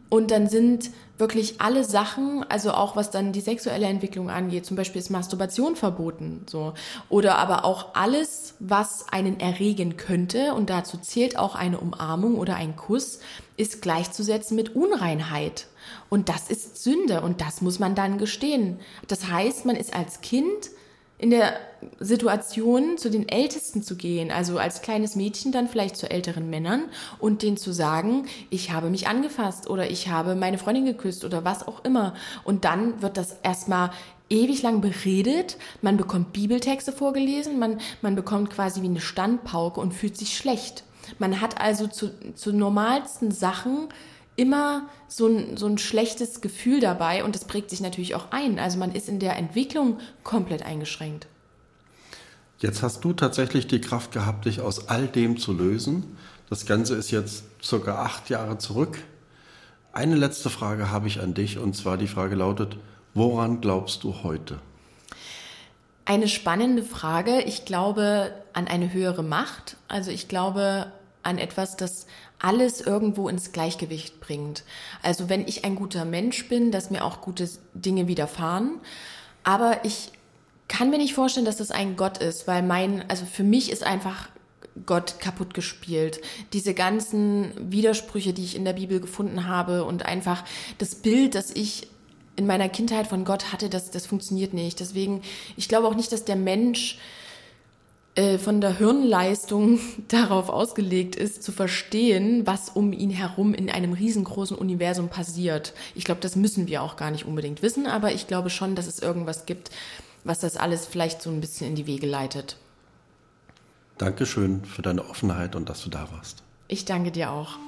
Und dann sind wirklich alle Sachen, also auch was dann die sexuelle Entwicklung angeht, zum Beispiel ist Masturbation verboten, so. Oder aber auch alles, was einen erregen könnte, und dazu zählt auch eine Umarmung oder ein Kuss, ist gleichzusetzen mit Unreinheit. Und das ist Sünde und das muss man dann gestehen. Das heißt, man ist als Kind in der Situation, zu den Ältesten zu gehen, also als kleines Mädchen dann vielleicht zu älteren Männern und denen zu sagen, ich habe mich angefasst oder ich habe meine Freundin geküsst oder was auch immer. Und dann wird das erstmal ewig lang beredet, man bekommt Bibeltexte vorgelesen, man bekommt quasi wie eine Standpauke und fühlt sich schlecht. Man hat also zu normalsten Sachen immer so ein schlechtes Gefühl dabei und das prägt sich natürlich auch ein. Also man ist in der Entwicklung komplett eingeschränkt. Jetzt hast du tatsächlich die Kraft gehabt, dich aus all dem zu lösen. Das Ganze ist jetzt ca. 8 Jahre zurück. Eine letzte Frage habe ich an dich, und zwar die Frage lautet, woran glaubst du heute? Eine spannende Frage. Ich glaube an eine höhere Macht. Also ich glaube an etwas, das alles irgendwo ins Gleichgewicht bringt. Also wenn ich ein guter Mensch bin, dass mir auch gute Dinge widerfahren. Aber ich kann mir nicht vorstellen, dass das ein Gott ist, weil also für mich ist einfach Gott kaputt gespielt. Diese ganzen Widersprüche, die ich in der Bibel gefunden habe und einfach das Bild, das ich in meiner Kindheit von Gott hatte, das funktioniert nicht. Deswegen, ich glaube auch nicht, dass der Mensch von der Hirnleistung darauf ausgelegt ist, zu verstehen, was um ihn herum in einem riesengroßen Universum passiert. Ich glaube, das müssen wir auch gar nicht unbedingt wissen, aber ich glaube schon, dass es irgendwas gibt, was das alles vielleicht so ein bisschen in die Wege leitet. Dankeschön für deine Offenheit und dass du da warst. Ich danke dir auch.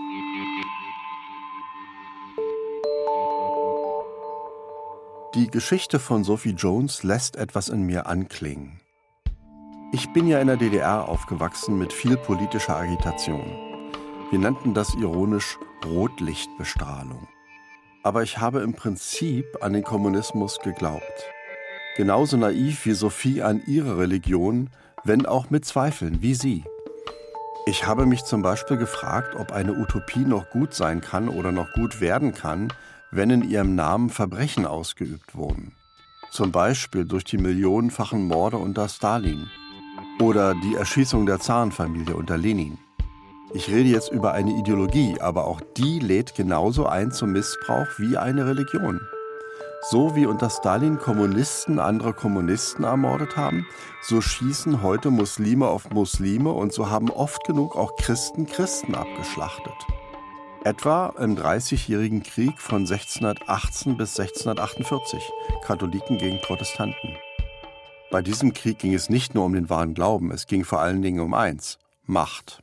Die Geschichte von Sophie Jones lässt etwas in mir anklingen. Ich bin ja in der DDR aufgewachsen mit viel politischer Agitation. Wir nannten das ironisch Rotlichtbestrahlung. Aber ich habe im Prinzip an den Kommunismus geglaubt. Genauso naiv wie Sophie an ihre Religion, wenn auch mit Zweifeln, wie sie. Ich habe mich zum Beispiel gefragt, ob eine Utopie noch gut sein kann oder noch gut werden kann, wenn in ihrem Namen Verbrechen ausgeübt wurden. Zum Beispiel durch die millionenfachen Morde unter Stalin. Oder die Erschießung der Zarenfamilie unter Lenin. Ich rede jetzt über eine Ideologie, aber auch die lädt genauso ein zum Missbrauch wie eine Religion. So wie unter Stalin Kommunisten andere Kommunisten ermordet haben, so schießen heute Muslime auf Muslime und so haben oft genug auch Christen Christen abgeschlachtet. Etwa im 30-jährigen Krieg von 1618 bis 1648, Katholiken gegen Protestanten. Bei diesem Krieg ging es nicht nur um den wahren Glauben, es ging vor allen Dingen um eins: Macht.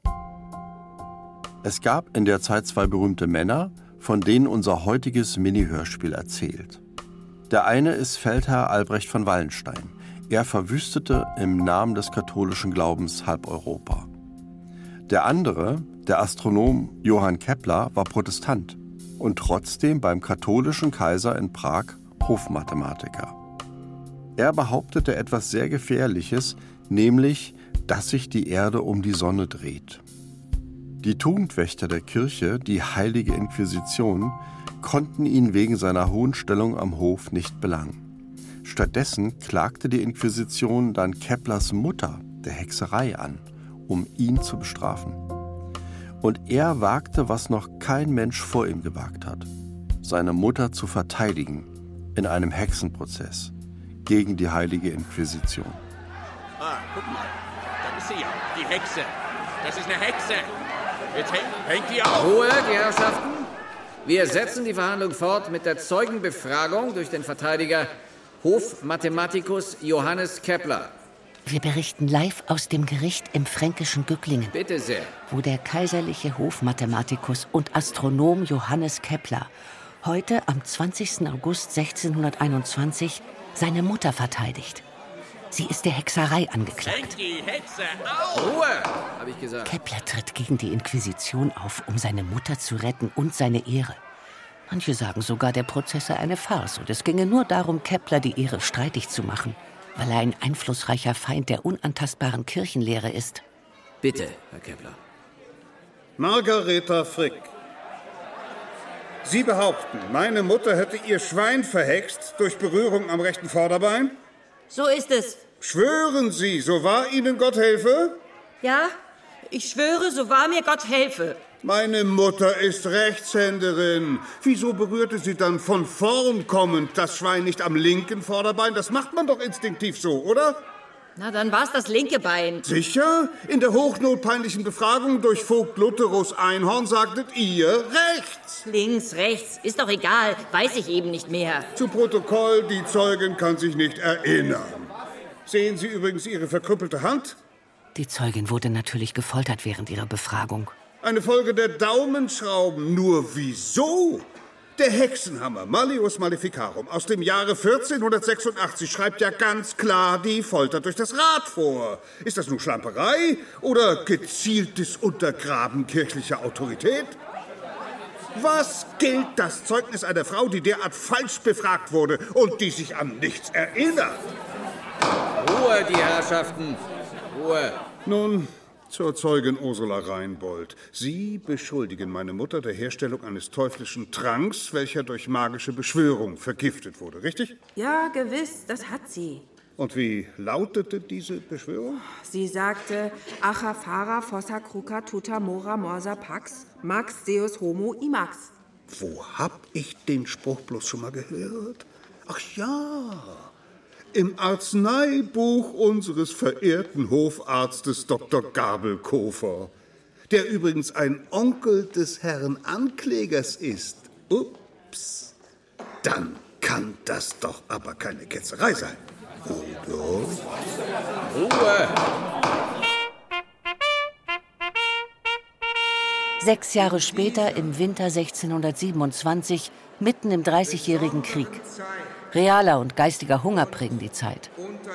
Es gab in der Zeit 2 berühmte Männer, von denen unser heutiges Mini-Hörspiel erzählt. Der eine ist Feldherr Albrecht von Wallenstein. Er verwüstete im Namen des katholischen Glaubens halb Europa. Der andere, der Astronom Johann Kepler, war Protestant und trotzdem beim katholischen Kaiser in Prag Hofmathematiker. Er behauptete etwas sehr Gefährliches, nämlich, dass sich die Erde um die Sonne dreht. Die Tugendwächter der Kirche, die Heilige Inquisition, konnten ihn wegen seiner hohen Stellung am Hof nicht belangen. Stattdessen klagte die Inquisition dann Keplers Mutter der Hexerei an, um ihn zu bestrafen. Und er wagte, was noch kein Mensch vor ihm gewagt hat: seine Mutter zu verteidigen in einem Hexenprozess gegen die Heilige Inquisition. Ah, guck mal, da ist sie ja, die Hexe. Das ist eine Hexe. Jetzt hängt die auf. Ruhe, die Herrschaften. Wir setzen die Verhandlung fort mit der Zeugenbefragung durch den Verteidiger Hofmathematikus Johannes Kepler. Wir berichten live aus dem Gericht im fränkischen Gücklingen. Bitte sehr. Wo der kaiserliche Hofmathematikus und Astronom Johannes Kepler heute am 20. August 1621 seine Mutter verteidigt. Sie ist der Hexerei angeklagt. Hängt die Hexe auf. Ruhe, habe ich gesagt. Kepler tritt gegen die Inquisition auf, um seine Mutter zu retten und seine Ehre. Manche sagen sogar, der Prozess sei eine Farce und es ginge nur darum, Kepler die Ehre streitig zu machen, weil er ein einflussreicher Feind der unantastbaren Kirchenlehre ist. Bitte, Herr Kepler. Margareta Frick. Sie behaupten, meine Mutter hätte ihr Schwein verhext durch Berührung am rechten Vorderbein? So ist es. Schwören Sie, so wahr Ihnen Gott helfe? Ja, ich schwöre, so wahr mir Gott helfe. Meine Mutter ist Rechtshänderin. Wieso berührte sie dann von vorn kommend das Schwein nicht am linken Vorderbein? Das macht man doch instinktiv so, oder? Na, dann war's das linke Bein. Sicher? In der hochnotpeinlichen Befragung durch Vogt Lutherus Einhorn sagtet ihr rechts. Links, rechts, ist doch egal, weiß ich eben nicht mehr. Zu Protokoll, die Zeugin kann sich nicht erinnern. Sehen Sie übrigens Ihre verkrüppelte Hand? Die Zeugin wurde natürlich gefoltert während ihrer Befragung. Eine Folge der Daumenschrauben. Nur wieso? Der Hexenhammer Malleus Maleficarum aus dem Jahre 1486 schreibt ja ganz klar die Folter durch das Rad vor. Ist das nur Schlamperei oder gezieltes Untergraben kirchlicher Autorität? Was gilt das Zeugnis einer Frau, die derart falsch befragt wurde und die sich an nichts erinnert? Ruhe, die Herrschaften! Ruhe! Nun, zur Zeugin Ursula Reinbold. Sie beschuldigen meine Mutter der Herstellung eines teuflischen Tranks, welcher durch magische Beschwörung vergiftet wurde, richtig? Ja, gewiss, das hat sie. Und wie lautete diese Beschwörung? Sie sagte, Acha Fara Fossa Kruka Tuta Mora Morsa Pax, Max Deus Homo Imax. Wo hab ich den Spruch bloß schon mal gehört? Ach ja, im Arzneibuch unseres verehrten Hofarztes Dr. Gabelkofer, der übrigens ein Onkel des Herrn Anklägers ist. Ups, dann kann das doch aber keine Ketzerei sein, oder? Ruhe! 6 Jahre später, im Winter 1627, mitten im Dreißigjährigen Krieg. Realer und geistiger Hunger prägen die Zeit.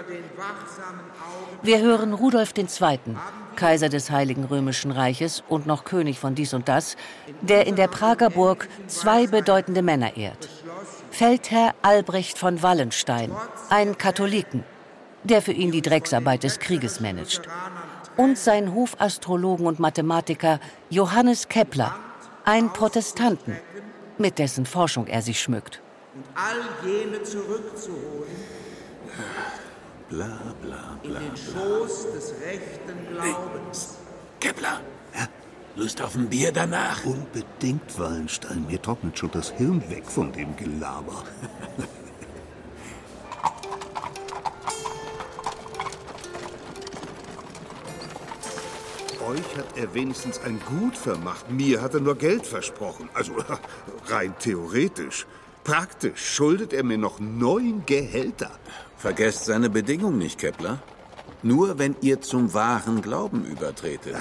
Wir hören Rudolf II., Kaiser des Heiligen Römischen Reiches und noch König von dies und das, der in der Prager Burg 2 bedeutende Männer ehrt. Feldherr Albrecht von Wallenstein, ein Katholiken, der für ihn die Drecksarbeit des Krieges managt. Und sein Hofastrologen und Mathematiker Johannes Kepler, ein Protestanten, mit dessen Forschung er sich schmückt. Und all jene zurückzuholen, bla bla bla, in den Schoß des rechten Glaubens. Kepler, Lust auf ein Bier danach? Unbedingt, Wallenstein. Mir trocknet schon das Hirn weg von dem Gelaber. Euch hat er wenigstens ein Gut vermacht. Mir hat er nur Geld versprochen. Also rein theoretisch. Praktisch schuldet er mir noch 9 Gehälter. Vergesst seine Bedingung nicht, Kepler. Nur wenn ihr zum wahren Glauben übertretet.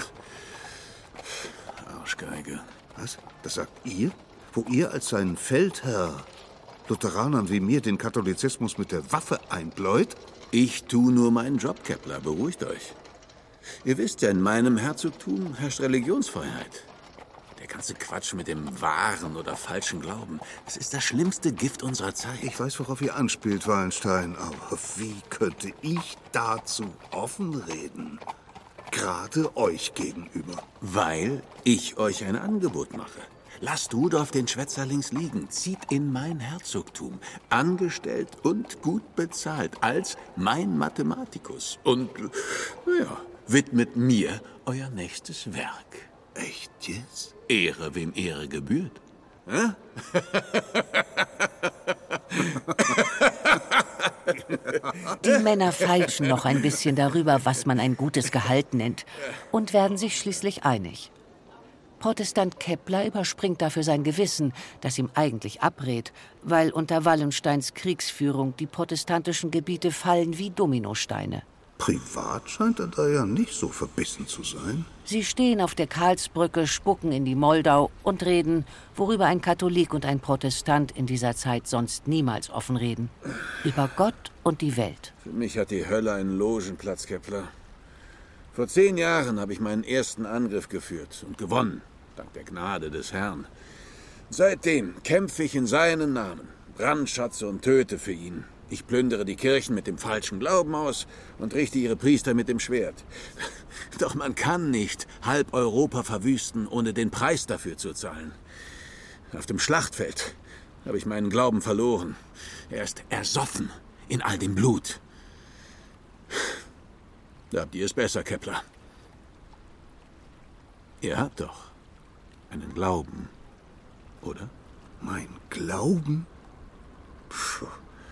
Arschgeige. Was? Das sagt ihr? Wo ihr als sein Feldherr Lutheranern wie mir den Katholizismus mit der Waffe einbläut? Ich tue nur meinen Job, Kepler. Beruhigt euch. Ihr wisst ja, in meinem Herzogtum herrscht Religionsfreiheit. Der ganze Quatsch mit dem wahren oder falschen Glauben, das ist das schlimmste Gift unserer Zeit. Ich weiß, worauf ihr anspielt, Wallenstein, aber wie könnte ich dazu offen reden? Gerade euch gegenüber. Weil ich euch ein Angebot mache. Lasst Rudolf den Schwätzer links liegen, zieht in mein Herzogtum, angestellt und gut bezahlt, als mein Mathematikus. Und, ja, widmet mir euer nächstes Werk. Echt jetzt? Ehre, wem Ehre gebührt. Hä? Die Männer feilschen noch ein bisschen darüber, was man ein gutes Gehalt nennt, und werden sich schließlich einig. Protestant Kepler überspringt dafür sein Gewissen, das ihm eigentlich abrät, weil unter Wallensteins Kriegsführung die protestantischen Gebiete fallen wie Dominosteine. Privat scheint er da ja nicht so verbissen zu sein. Sie stehen auf der Karlsbrücke, spucken in die Moldau und reden, worüber ein Katholik und ein Protestant in dieser Zeit sonst niemals offen reden. Über Gott und die Welt. Für mich hat die Hölle einen Logenplatz, Kepler. Vor 10 Jahren habe ich meinen ersten Angriff geführt und gewonnen, dank der Gnade des Herrn. Seitdem kämpfe ich in seinen Namen, brandschatze und töte für ihn. Ich plündere die Kirchen mit dem falschen Glauben aus und richte ihre Priester mit dem Schwert. Doch man kann nicht halb Europa verwüsten, ohne den Preis dafür zu zahlen. Auf dem Schlachtfeld habe ich meinen Glauben verloren. Er ist ersoffen in all dem Blut. Da habt ihr es besser, Kepler. Ihr habt doch einen Glauben, oder? Mein Glauben? Puh.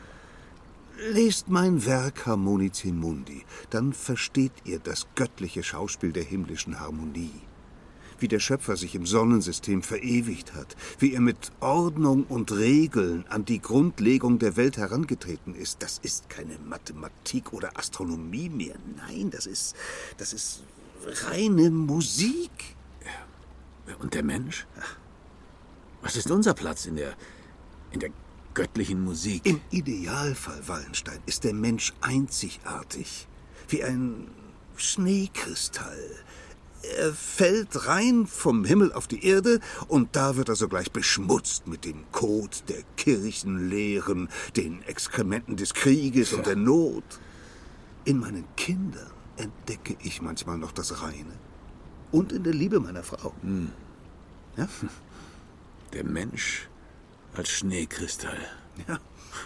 Lest mein Werk Harmonici Mundi, dann versteht ihr das göttliche Schauspiel der himmlischen Harmonie. Wie der Schöpfer sich im Sonnensystem verewigt hat, wie er mit Ordnung und Regeln an die Grundlegung der Welt herangetreten ist, das ist keine Mathematik oder Astronomie mehr. Nein, das ist reine Musik. Und der Mensch? Was ist unser Platz in der göttlichen Musik? Im Idealfall, Wallenstein, ist der Mensch einzigartig, wie ein Schneekristall. Er fällt rein vom Himmel auf die Erde und da wird er sogleich beschmutzt mit dem Kot der Kirchenlehren, den Exkrementen des Krieges und der Not. In meinen Kindern entdecke ich manchmal noch das Reine und in der Liebe meiner Frau. Ja? Der Mensch als Schneekristall. Ja.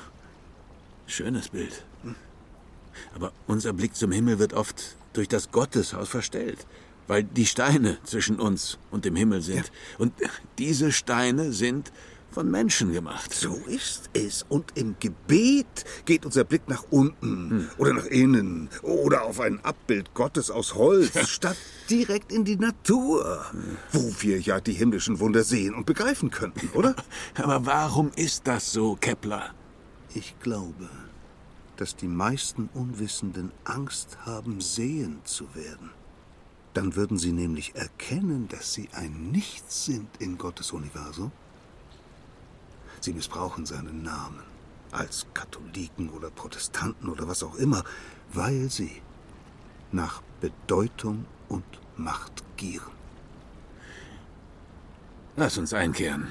Schönes Bild. Aber unser Blick zum Himmel wird oft durch das Gotteshaus verstellt, weil die Steine zwischen uns und dem Himmel sind. Ja. Und diese Steine sind von Menschen gemacht. So ist es. Und im Gebet geht unser Blick nach unten oder nach innen oder auf ein Abbild Gottes aus Holz, statt direkt in die Natur, wo wir ja die himmlischen Wunder sehen und begreifen könnten, oder? Aber warum ist das so, Kepler? Ich glaube, dass die meisten Unwissenden Angst haben, sehend zu werden. Dann würden sie nämlich erkennen, dass sie ein Nichts sind in Gottes Universum. Sie missbrauchen seinen Namen, als Katholiken oder Protestanten oder was auch immer, weil sie nach Bedeutung und Macht gieren. Lass uns einkehren.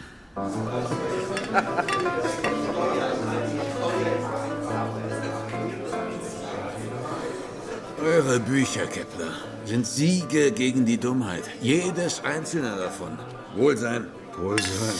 Eure Bücher, Kepler, sind Siege gegen die Dummheit. Jedes einzelne davon. Wohlsein. Wohlsein.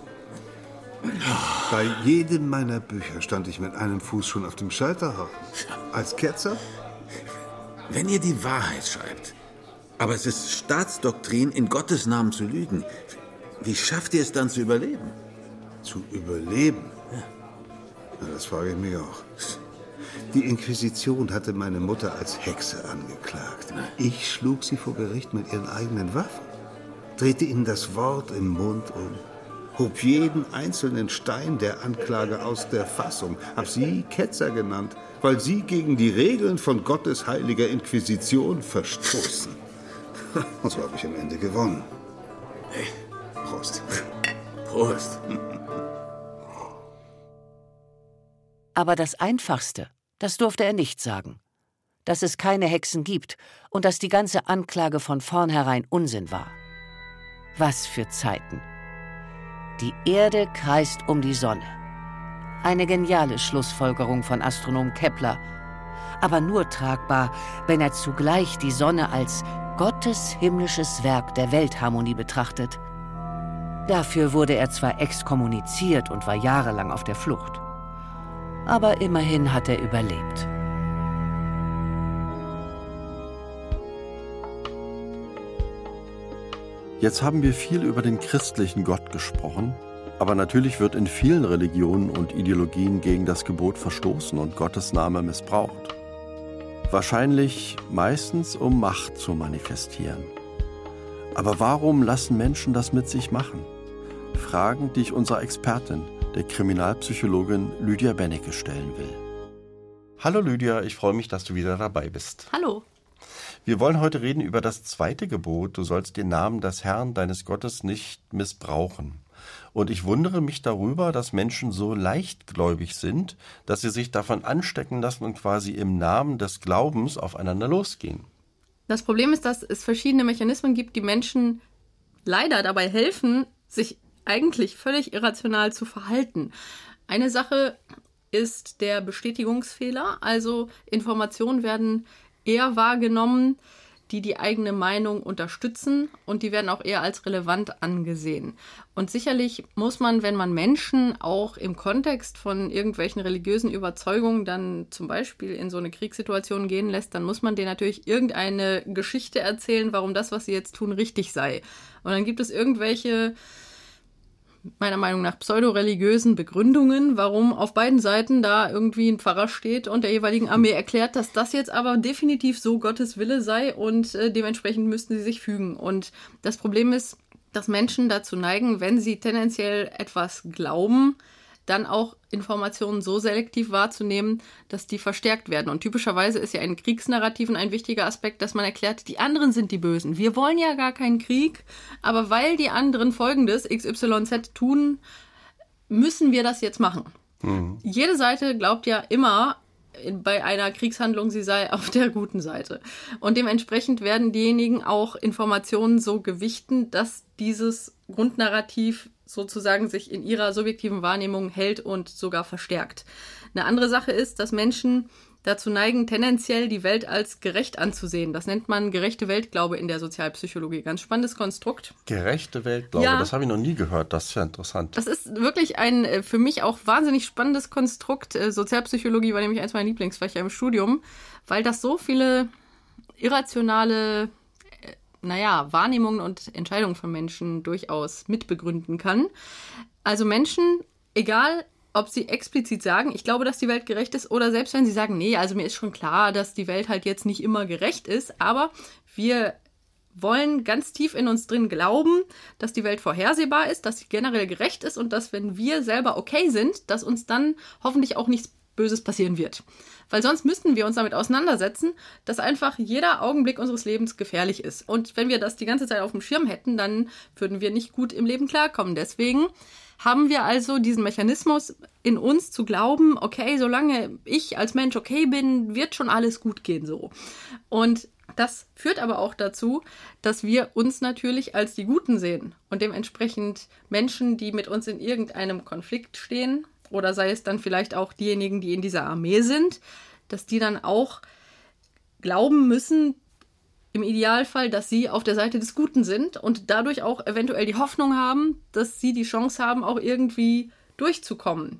Bei jedem meiner Bücher stand ich mit einem Fuß schon auf dem Scheiterhaufen. Als Ketzer? Wenn ihr die Wahrheit schreibt, aber es ist Staatsdoktrin, in Gottes Namen zu lügen, wie schafft ihr es dann zu überleben? Zu überleben? Ja, das frage ich mich auch. Die Inquisition hatte meine Mutter als Hexe angeklagt. Ich schlug sie vor Gericht mit ihren eigenen Waffen, drehte ihnen das Wort im Mund um, hob jeden einzelnen Stein der Anklage aus der Fassung, hab sie Ketzer genannt, weil sie gegen die Regeln von Gottes heiliger Inquisition verstoßen. Und so habe ich am Ende gewonnen. Hey, Prost. Prost. Aber das Einfachste, das durfte er nicht sagen. Dass es keine Hexen gibt und dass die ganze Anklage von vornherein Unsinn war. Was für Zeiten. Die Erde kreist um die Sonne. Eine geniale Schlussfolgerung von Astronom Kepler. Aber nur tragbar, wenn er zugleich die Sonne als Gottes himmlisches Werk der Weltharmonie betrachtet. Dafür wurde er zwar exkommuniziert und war jahrelang auf der Flucht. Aber immerhin hat er überlebt. Jetzt haben wir viel über den christlichen Gott gesprochen, aber natürlich wird in vielen Religionen und Ideologien gegen das Gebot verstoßen und Gottes Name missbraucht. Wahrscheinlich meistens, um Macht zu manifestieren. Aber warum lassen Menschen das mit sich machen? Fragen, die ich unserer Expertin, der Kriminalpsychologin Lydia Bennecke, stellen will. Hallo Lydia, ich freue mich, dass du wieder dabei bist. Hallo. Wir wollen heute reden über das zweite Gebot, du sollst den Namen des Herrn, deines Gottes, nicht missbrauchen. Und ich wundere mich darüber, dass Menschen so leichtgläubig sind, dass sie sich davon anstecken lassen und quasi im Namen des Glaubens aufeinander losgehen. Das Problem ist, dass es verschiedene Mechanismen gibt, die Menschen leider dabei helfen, sich eigentlich völlig irrational zu verhalten. Eine Sache ist der Bestätigungsfehler, also Informationen werden eher wahrgenommen, die eigene Meinung unterstützen und die werden auch eher als relevant angesehen. Und sicherlich muss man, wenn man Menschen auch im Kontext von irgendwelchen religiösen Überzeugungen dann zum Beispiel in so eine Kriegssituation gehen lässt, dann muss man denen natürlich irgendeine Geschichte erzählen, warum das, was sie jetzt tun, richtig sei. Und dann gibt es irgendwelche, meiner Meinung nach, pseudoreligiösen Begründungen, warum auf beiden Seiten da irgendwie ein Pfarrer steht und der jeweiligen Armee erklärt, dass das jetzt aber definitiv so Gottes Wille sei und dementsprechend müssten sie sich fügen. Und das Problem ist, dass Menschen dazu neigen, wenn sie tendenziell etwas glauben, dann auch Informationen so selektiv wahrzunehmen, dass die verstärkt werden. Und typischerweise ist ja in Kriegsnarrativen ein wichtiger Aspekt, dass man erklärt, die anderen sind die Bösen. Wir wollen ja gar keinen Krieg, aber weil die anderen Folgendes XYZ tun, müssen wir das jetzt machen. Jede Seite glaubt ja immer bei einer Kriegshandlung, sie sei auf der guten Seite. Und dementsprechend werden diejenigen auch Informationen so gewichten, dass dieses Grundnarrativ sozusagen sich in ihrer subjektiven Wahrnehmung hält und sogar verstärkt. Eine andere Sache ist, dass Menschen dazu neigen, tendenziell die Welt als gerecht anzusehen. Das nennt man gerechte Weltglaube in der Sozialpsychologie. Ganz spannendes Konstrukt. Gerechte Weltglaube, ja, das habe ich noch nie gehört. Das ist ja interessant. Das ist wirklich ein für mich auch wahnsinnig spannendes Konstrukt. Sozialpsychologie war nämlich eins meiner Lieblingsfächer im Studium, weil das so viele irrationale Wahrnehmungen und Entscheidungen von Menschen durchaus mitbegründen kann. Also Menschen, egal ob sie explizit sagen, ich glaube, dass die Welt gerecht ist, oder selbst wenn sie sagen, nee, also mir ist schon klar, dass die Welt halt jetzt nicht immer gerecht ist, aber wir wollen ganz tief in uns drin glauben, dass die Welt vorhersehbar ist, dass sie generell gerecht ist und dass, wenn wir selber okay sind, dass uns dann hoffentlich auch nichts Böses passieren wird. Weil sonst müssten wir uns damit auseinandersetzen, dass einfach jeder Augenblick unseres Lebens gefährlich ist. Und wenn wir das die ganze Zeit auf dem Schirm hätten, dann würden wir nicht gut im Leben klarkommen. Deswegen haben wir also diesen Mechanismus in uns zu glauben, okay, solange ich als Mensch okay bin, wird schon alles gut gehen so. Und das führt aber auch dazu, dass wir uns natürlich als die Guten sehen und dementsprechend Menschen, die mit uns in irgendeinem Konflikt stehen, oder sei es dann vielleicht auch diejenigen, die in dieser Armee sind, dass die dann auch glauben müssen, im Idealfall, dass sie auf der Seite des Guten sind und dadurch auch eventuell die Hoffnung haben, dass sie die Chance haben, auch irgendwie durchzukommen.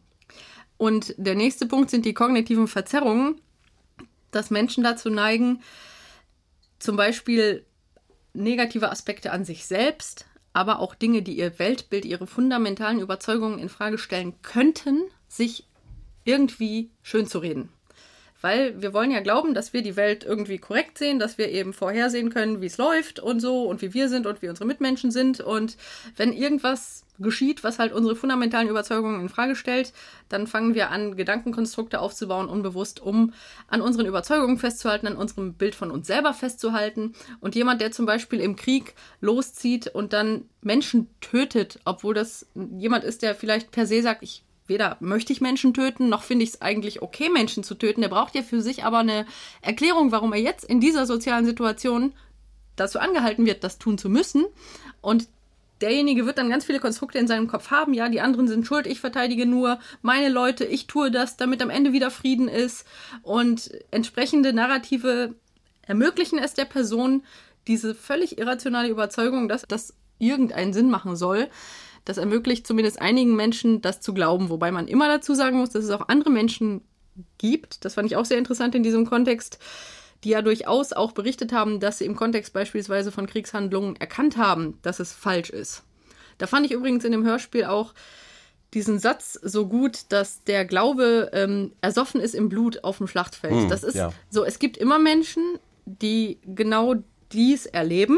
Und der nächste Punkt sind die kognitiven Verzerrungen, dass Menschen dazu neigen, zum Beispiel negative Aspekte an sich selbst, aber auch Dinge, die ihr Weltbild, ihre fundamentalen Überzeugungen in Frage stellen könnten, sich irgendwie schön zu reden. Weil wir wollen ja glauben, dass wir die Welt irgendwie korrekt sehen, dass wir eben vorhersehen können, wie es läuft und so und wie wir sind und wie unsere Mitmenschen sind. Und wenn irgendwas geschieht, was halt unsere fundamentalen Überzeugungen in Frage stellt, dann fangen wir an, Gedankenkonstrukte aufzubauen, unbewusst, um an unseren Überzeugungen festzuhalten, an unserem Bild von uns selber festzuhalten. Und jemand, der zum Beispiel im Krieg loszieht und dann Menschen tötet, obwohl das jemand ist, der vielleicht per se sagt, weder möchte ich Menschen töten, noch finde ich es eigentlich okay, Menschen zu töten. Der braucht ja für sich aber eine Erklärung, warum er jetzt in dieser sozialen Situation dazu angehalten wird, das tun zu müssen. Und derjenige wird dann ganz viele Konstrukte in seinem Kopf haben. Ja, die anderen sind schuld, ich verteidige nur meine Leute, ich tue das, damit am Ende wieder Frieden ist. Und entsprechende Narrative ermöglichen es der Person, diese völlig irrationale Überzeugung, dass das irgendeinen Sinn machen soll. Das ermöglicht zumindest einigen Menschen, das zu glauben. Wobei man immer dazu sagen muss, dass es auch andere Menschen gibt. Das fand ich auch sehr interessant in diesem Kontext, die ja durchaus auch berichtet haben, dass sie im Kontext beispielsweise von Kriegshandlungen erkannt haben, dass es falsch ist. Da fand ich übrigens in dem Hörspiel auch diesen Satz so gut, dass der Glaube ersoffen ist im Blut auf dem Schlachtfeld. Das ist so, es gibt immer Menschen, die genau dies erleben,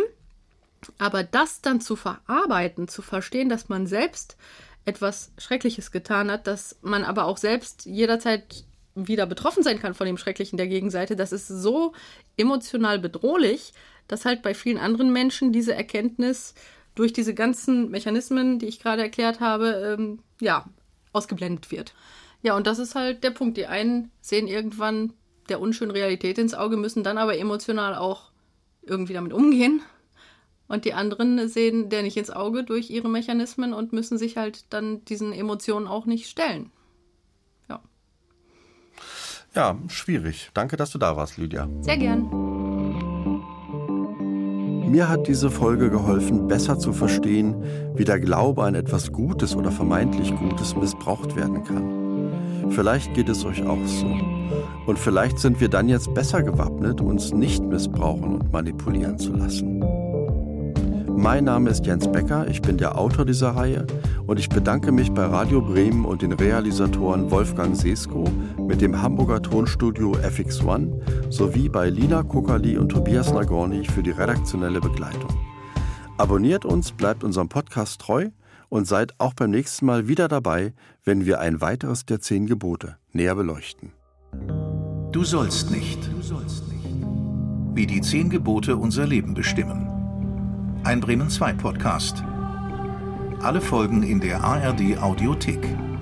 aber das dann zu verarbeiten, zu verstehen, dass man selbst etwas Schreckliches getan hat, dass man aber auch selbst jederzeit wieder betroffen sein kann von dem Schrecklichen der Gegenseite, das ist so emotional bedrohlich, dass halt bei vielen anderen Menschen diese Erkenntnis durch diese ganzen Mechanismen, die ich gerade erklärt habe, ausgeblendet wird. Ja, und das ist halt der Punkt. Die einen sehen irgendwann der unschönen Realität ins Auge, müssen dann aber emotional auch irgendwie damit umgehen. Und die anderen sehen der nicht ins Auge durch ihre Mechanismen und müssen sich halt dann diesen Emotionen auch nicht stellen. Ja, schwierig. Danke, dass du da warst, Lydia. Sehr gern. Mir hat diese Folge geholfen, besser zu verstehen, wie der Glaube an etwas Gutes oder vermeintlich Gutes missbraucht werden kann. Vielleicht geht es euch auch so. Und vielleicht sind wir dann jetzt besser gewappnet, uns nicht missbrauchen und manipulieren zu lassen. Mein Name ist Jens Becker, ich bin der Autor dieser Reihe und ich bedanke mich bei Radio Bremen und den Realisatoren Wolfgang Sesko mit dem Hamburger Tonstudio FX1 sowie bei Lina Kokali und Tobias Nagorny für die redaktionelle Begleitung. Abonniert uns, bleibt unserem Podcast treu und seid auch beim nächsten Mal wieder dabei, wenn wir ein weiteres der 10 Gebote näher beleuchten. Du sollst nicht. Wie die 10 Gebote unser Leben bestimmen. Ein Bremen 2 Podcast. Alle Folgen in der ARD Audiothek.